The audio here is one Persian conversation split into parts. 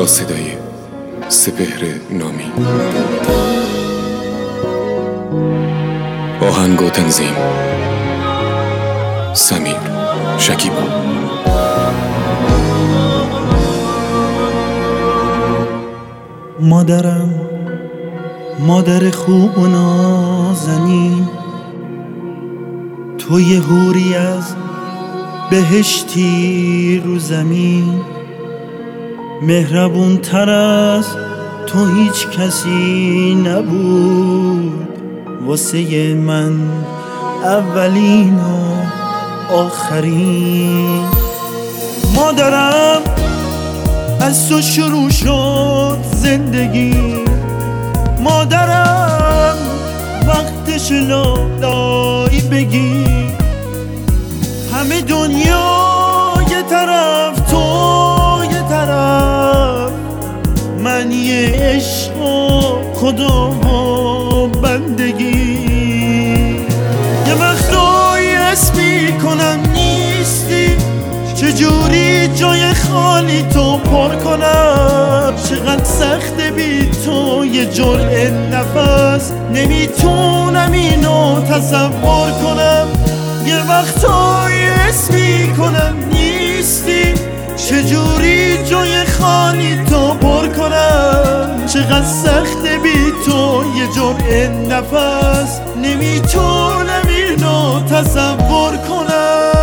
با صدای سپهر نامی. آهنگ و تنظیم سمیر شکیبا. مادرم، مادر خوب و نازنین، تو یه حوری از بهشتی رو زمین. مهربون تر از تو هیچ کسی نبود، واسه من اولین و آخرین. مادرم، از تو شروع شد زندگی. مادرم، وقتش لالایی بگی. همه دنیا یه طرف، تو یه طرف، من یه عشق و خدا و بندگی. یه وقتایی حس میکنم نیستی، چجوری جای خالی تو پر کنم. چقدر سخته بی تو یه جرعه نفس، نمیتونم اینو تصور کنم. یه وقتایی حس میکنم نیستی، چجوری جای خالی تو پر کنم. چقدر سخته بی تو یه جرعه نفس، نمیتونم اینو تصور کنم.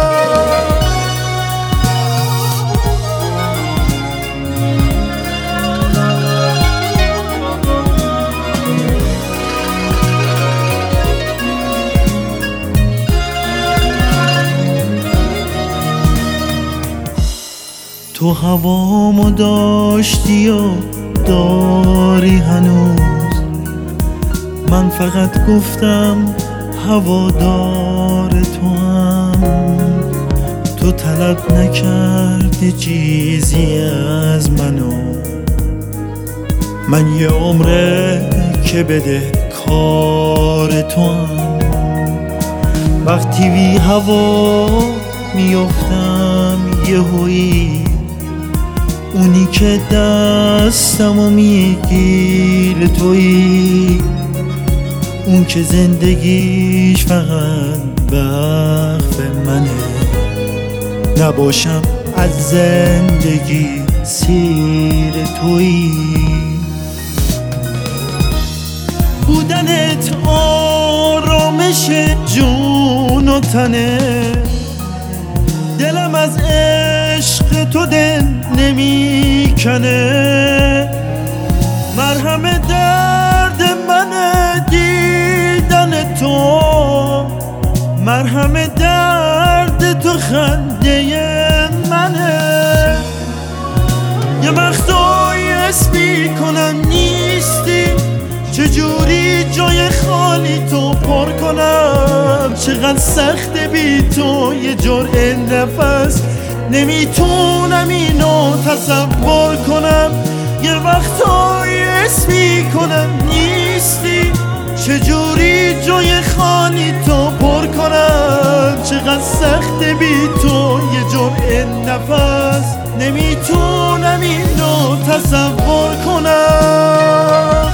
تو هوامو داشتی و داری هنوز، من فقط گفتم هوادار تو هم. تو طلب نکردی چیزی از منو، من یه عمره که بده کار تو هم. وقتی بی هوا میافتم یهویی، اونی که دستمو میگیره تویی. اون که زندگیش فقط وقف منه، نباشم از زندگی سیر تویی. بودنت آرامش جون و تنه، دلم از عشق تو دل نمیکنه. مرهم درد منه دیدن تو، مرهم درد تو خنده منه. یه وقتایی حس میکنم نیستی، چجوری جای خالی تو پر کنم. چقدر سخته بی تو یه جرعه نفس، نمیتونم اینو تصور کنم. یه وقتایی حس میکنم نیستی، چجوری جای خالی تو پر کنم. چقدر سخته بی تو یه جرعه نفس، نمیتونم اینو تصور کنم.